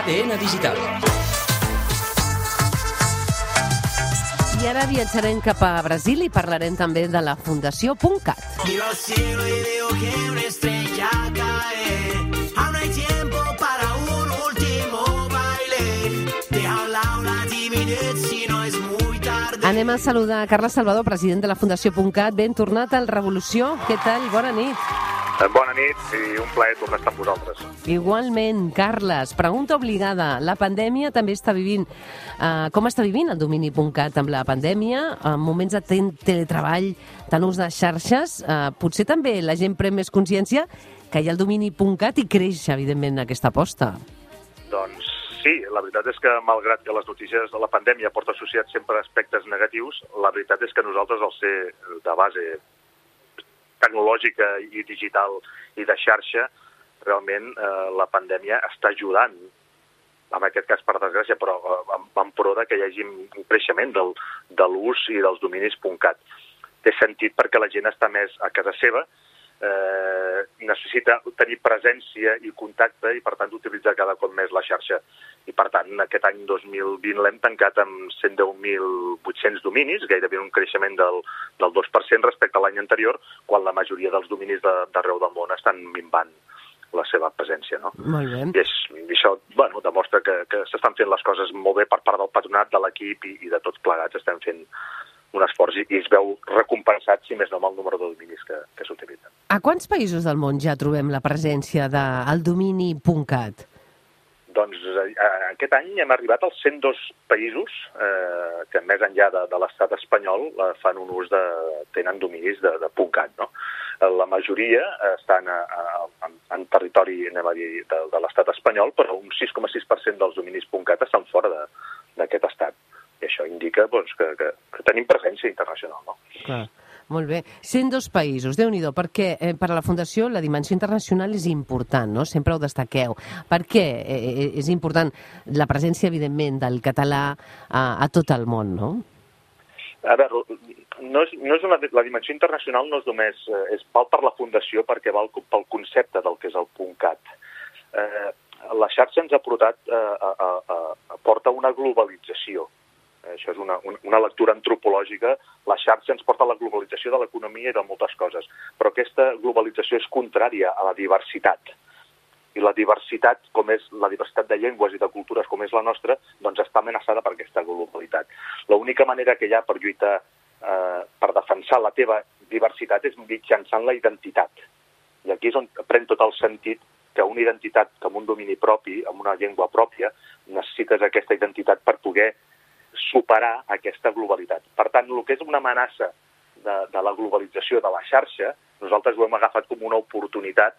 ADN Digital. I ara viatjarem cap a Brasil i parlarem també de la Fundació .cat. Miro al cielo y veo que una estrella cae. Aún hay tiempo para un último baile. Deja a un lado la timidez si no es muy tarde. Anem a saludar a Carles Salvador, president de la Fundació .cat. Ben tornat al Revolució. Què tal? Bona nit. Bona nit i un plaer tornar a estar amb vosaltres. Igualment, Carles, pregunta obligada. La pandèmia també està vivint. Com està vivint el domini .cat amb la pandèmia? En moments de teletreball, tant ús de xarxes, potser també la gent pren més consciència que hi ha el domini .cat i creix, evidentment, aquesta aposta. Doncs sí, la veritat és que, malgrat que les notícies de la pandèmia porten associats sempre aspectes negatius, la veritat és que nosaltres, al ser de base tecnològica i digital i de xarxa, realment la pandèmia està ajudant, en aquest cas per desgràcia, però en pro que hi hagi un creixement de l'ús i dels dominis .cat. Té sentit perquè la gent està més a casa seva, necessita tenir presència i contacte i, per tant, utilitzar cada cop més la xarxa. I, per tant, aquest any 2020 l'hem tancat amb 110.800 dominis, gairebé un creixement del 2% respecte a l'any anterior, quan la majoria dels dominis d'arreu del món estan minvant la seva presència, no? Molt bé. I això, demostra que s'estan fent les coses molt bé per part del patronat, de l'equip i de tots plegats. Estem fent un esforç i es veu recompensat, si més no, amb el número de dominis que s'utilitzen. A quants països del món ja trobem la presència del domini .cat? Doncs aquest any hem arribat als 102 països que, més enllà de l'estat espanyol, fan un ús tenen dominis de .cat, no? La majoria estan en territori, anem a dir, de l'estat espanyol, però un 6,6% dels dominis .cat estan fora d'aquest estat. I això indica que tenim presència internacional, no? Clar. Molt bé. 102 països, Déu-n'hi-do, perquè per a la Fundació la dimensió internacional és important, no? Sempre ho destaqueu. Per què és important la presència, evidentment, del català a tot el món, no? A veure, la dimensió internacional no és només... val per la Fundació perquè val pel concepte del que és el .cat. La xarxa ens ha porta una globalització. Això és una lectura antropològica. La xarxa ens porta a la globalització de l'economia i de moltes coses. Però aquesta globalització és contrària a la diversitat. I la diversitat, com és la diversitat de llengües i de cultures com és la nostra, doncs està amenaçada per aquesta globalitat. L'única manera que hi ha per lluitar, per defensar la teva diversitat, és mitjançant la identitat. I aquí és on pren tot el sentit que una identitat, com un domini propi, amb una llengua pròpia, necessites aquesta identitat per poder superar aquesta globalitat. Per tant, el que és una amenaça de la globalització de la xarxa, nosaltres ho hem agafat com una oportunitat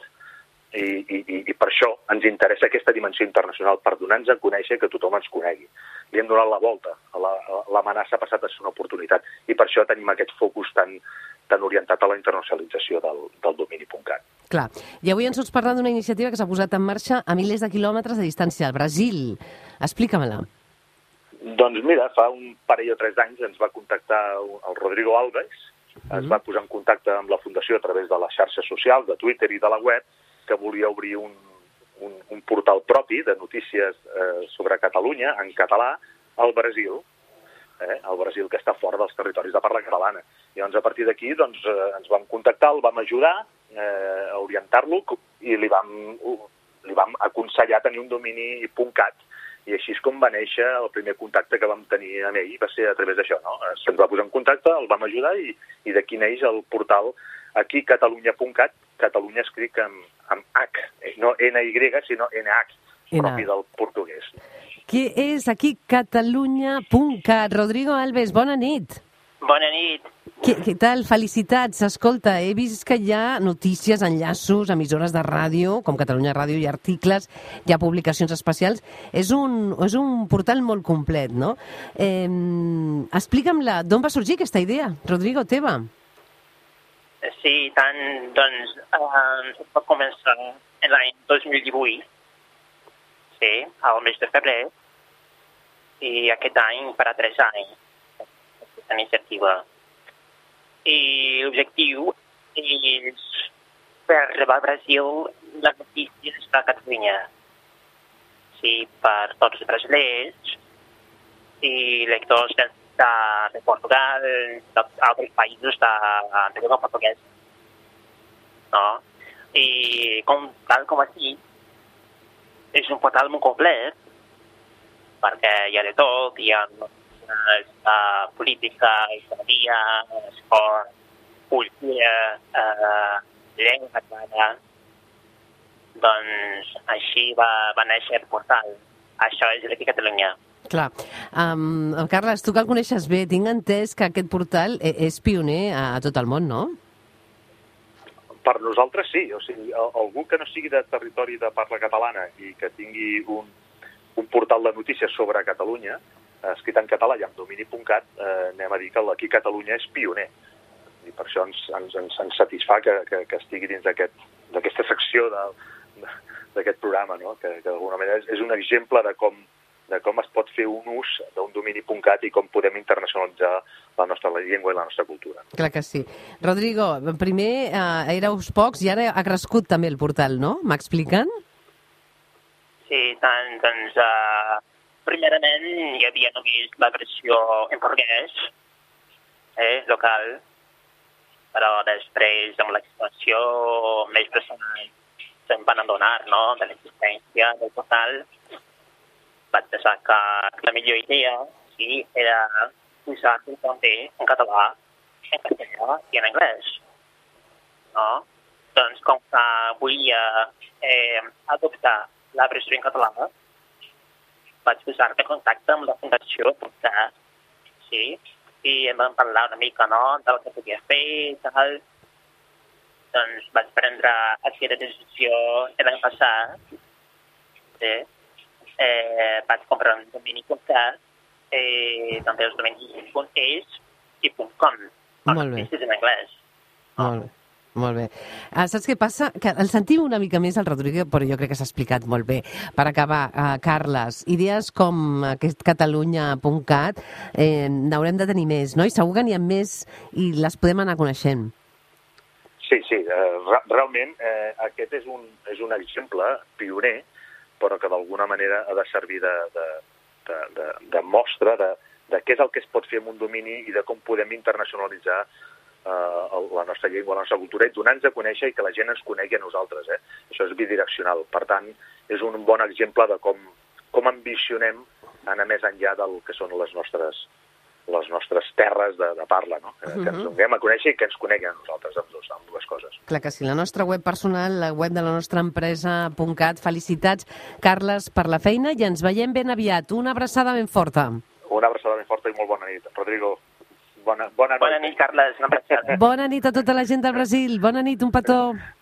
i per això ens interessa aquesta dimensió internacional, per donar-nos a conèixer, que tothom ens conegui. Li hem donat la volta. L'amenaça ha passat a ser una oportunitat i per això tenim aquest focus tan orientat a la internacionalització del domini .cat. Clar. I avui ens vols parlar d'una iniciativa que s'ha posat en marxa a milers de quilòmetres de distància, al Brasil. Explica-me-la. Doncs mira, fa un parell o 3 anys ens va contactar el Rodrigo Alves, es va posar en contacte amb la Fundació a través de les xarxes socials, de Twitter i de la web, que volia obrir un portal propi de notícies sobre Catalunya en català al Brasil, el Brasil que està fora dels territoris de parla catalana. I llavors, a partir d'aquí, ens vam contactar, el vam ajudar a orientar-lo i li vam aconsellar tenir un domini .cat. I així és com va néixer el primer contacte que vam tenir amb ell, va ser a través d'això, no? Se'ns va posar en contacte, el vam ajudar i d'aquí neix el portal aquí, Catalunya.cat, Catalunya escrit amb H, no NY, sinó NH, propi del portuguès. Què és aquí, Catalunya.cat? Rodrigo Alves, bona nit. Bona nit. Què tal? Felicitats. Escolta, he vist que hi ha notícies, enllaços, emissores de ràdio, com Catalunya Ràdio, hi ha articles, hi ha publicacions especials. És un portal molt complet, no? Explica'm-la, d'on va sorgir aquesta idea, Rodrigo, teva? Sí, tant, doncs, va començar l'any 2018, sí, al mes de febrer, i aquest any farà 3 anys, aquesta iniciativa. I l'objectiu és fer arribar al Brasil les notícies de Catalunya. Sí, sí per tots els brasilers i lectors de Portugal, d'altres països de llengua portuguesa. No? I tal com així, és un portal molt complet perquè hi ha de tot, hi ha política, economia, esport, cultura, llengua catalana. Doncs així va néixer el portal. Això és l'Epi Catalunya. Clar. Carles, tu que el coneixes bé, tinc entès que aquest portal és pioner a tot el món, no? Per nosaltres sí. O sigui, algú que no sigui de territori de parla catalana i que tingui un portal de notícies sobre Catalunya, escrit en català i amb domini.cat, anem a dir que l'Aquí Catalunya és pioner. I per això ens satisfà que estigui dins d'aquesta secció d'aquest programa, no? Que d'alguna manera és un exemple de com es pot fer un ús d'un domini.cat i com podem internacionalitzar la nostra llengua i la nostra cultura. Clar que sí. Rodrigo, primer éreu pocs i ara ha crescut també el portal, no? M'expliquen? Sí, tant, doncs, primerament hi havia només la versió en portuguès, local, però després, amb l'expansió més personal, se'n van adonar, no?, de l'existència del portal. Vaig pensar que la millor idea sí, era posar-ho també en català, en castellà i en anglès. No? Doncs com que volia adoptar la versió en català, vaig posar-me en contacte amb la Fundació Portal, sí, i em van parlar una mica, no?, del que podia fer i tal. Doncs vaig prendre aquesta decisió l'any passat, sí. Vaig comprar un domini.cat i també els dominis .es i .com. Molt bé. És en anglès. Molt bé. Molt bé. Saps què passa? Que el sentim una mica més al Rodrigo, però jo crec que s'ha explicat molt bé. Per acabar, Carles, idees com aquest catalunya.cat n'haurem de tenir més, no? I segur que n'hi ha més i les podem anar coneixent. Sí, realment aquest és un exemple pioner, però que d'alguna manera ha de servir de mostra de què és el que es pot fer amb un domini i de com podem internacionalitzar la nostra llengua, la nostra cultura, i donar-nos a conèixer i que la gent ens conegui a nosaltres. Això és bidireccional. Per tant, és un bon exemple de com ambicionem anar més enllà del que són les nostres terres de parla, no? Que ens donem a conèixer i que ens coneguin a nosaltres, amb dues coses. Clar que sí. La nostra web personal, la web de la nostra empresa.cat. Felicitats, Carles, per la feina i ens veiem ben aviat. Una abraçada ben forta. Una abraçada ben forta i molt bona nit. Rodrigo, bona nit, Carles. Bona nit a tota la gent del Brasil. Bona nit, un petó.